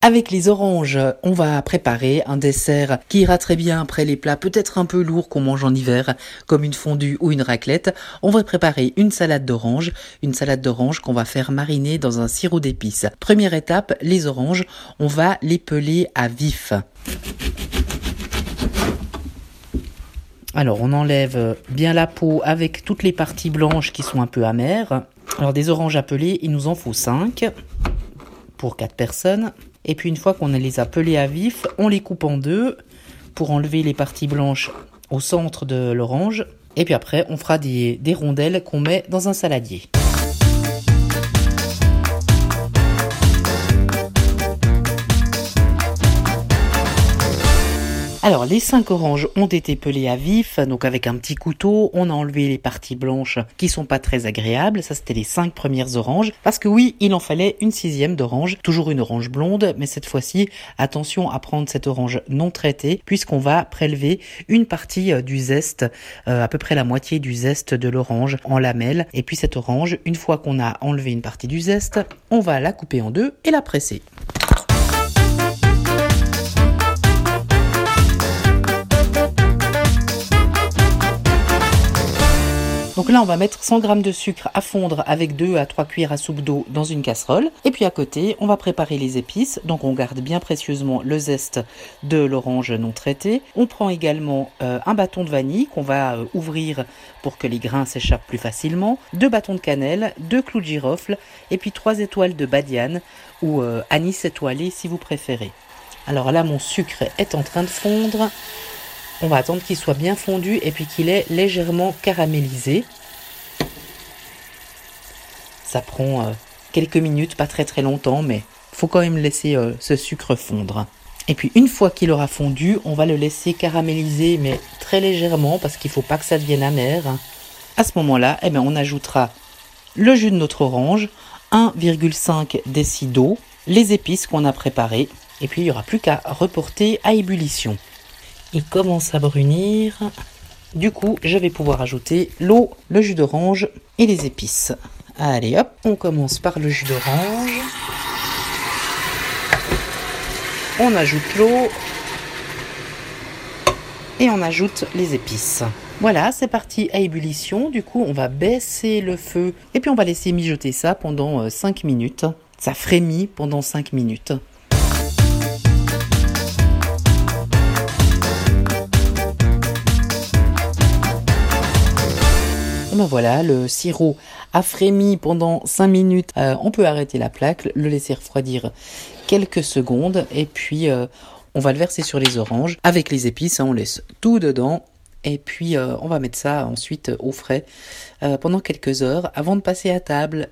Avec les oranges, on va préparer un dessert qui ira très bien après les plats peut-être un peu lourds qu'on mange en hiver, comme une fondue ou une raclette. On va préparer une salade d'oranges qu'on va faire mariner dans un sirop d'épices. Première étape, les oranges, on va les peler à vif. Alors on enlève bien la peau avec toutes les parties blanches qui sont un peu amères. Alors des oranges à peler, il nous en faut 5 pour 4 personnes. Et puis une fois qu'on les a pelés à vif, on les coupe en deux pour enlever les parties blanches au centre de l'orange. Et puis après, on fera des rondelles qu'on met dans un saladier. Alors, les 5 oranges ont été pelées à vif, donc avec un petit couteau, on a enlevé les parties blanches qui sont pas très agréables. Ça, c'était les 5 premières oranges. Parce que oui, il en fallait une 6e d'orange, toujours une orange blonde, mais cette fois-ci, attention à prendre cette orange non traitée, puisqu'on va prélever une partie du zeste, à peu près la moitié du zeste de l'orange en lamelles. Et puis cette orange, une fois qu'on a enlevé une partie du zeste, on va la couper en deux et la presser. Donc là, on va mettre 100 g de sucre à fondre avec 2 à 3 cuillères à soupe d'eau dans une casserole. Et puis à côté, on va préparer les épices. Donc on garde bien précieusement le zeste de l'orange non traité. On prend également un bâton de vanille qu'on va ouvrir pour que les grains s'échappent plus facilement. 2 bâtons de cannelle, 2 clous de girofle et puis 3 étoiles de badiane ou anis étoilé si vous préférez. Alors là, mon sucre est en train de fondre. On va attendre qu'il soit bien fondu et puis qu'il est légèrement caramélisé. Ça prend quelques minutes, pas très très longtemps, mais il faut quand même laisser ce sucre fondre. Et puis une fois qu'il aura fondu, on va le laisser caraméliser, mais très légèrement parce qu'il ne faut pas que ça devienne amer. À ce moment-là, on ajoutera le jus de notre orange, 1,5 déc d'eau, les épices qu'on a préparées, et puis il n'y aura plus qu'à reporter à ébullition. Il commence à brunir. Du coup, je vais pouvoir ajouter l'eau, le jus d'orange et les épices. Allez hop, on commence par le jus d'orange. On ajoute l'eau. Et on ajoute les épices. Voilà, c'est parti à ébullition. Du coup, on va baisser le feu. Et puis on va laisser mijoter ça pendant 5 minutes. Ça frémit pendant 5 minutes. Et ben voilà, le sirop a frémi pendant 5 minutes. On peut arrêter la plaque, le laisser refroidir quelques secondes et puis on va le verser sur les oranges avec les épices. On laisse tout dedans et puis on va mettre ça ensuite au frais pendant quelques heures avant de passer à table.